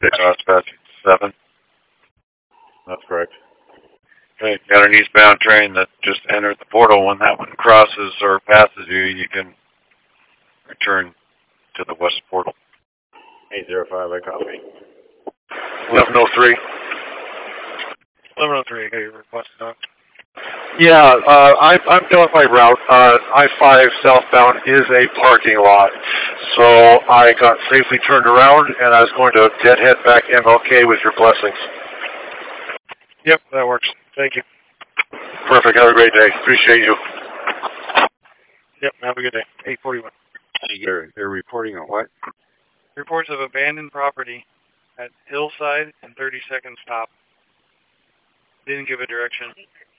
Dispatch 7. That's correct. Okay, got an eastbound train that just entered the portal. When that one crosses or passes you, you can return to the west portal. 805, I copy. 1103. 1103, I got your request, Doc. Yeah, I'm done with my route. I-5 southbound is a parking lot, so I got safely turned around, and I was going to deadhead back MLK with your blessings. Yep, that works. Thank you. Perfect. Have a great day. Appreciate you. Yep, have a good day. 841. They're reporting on what? Reports of abandoned property at Hillside and 32nd stop. Didn't give a direction.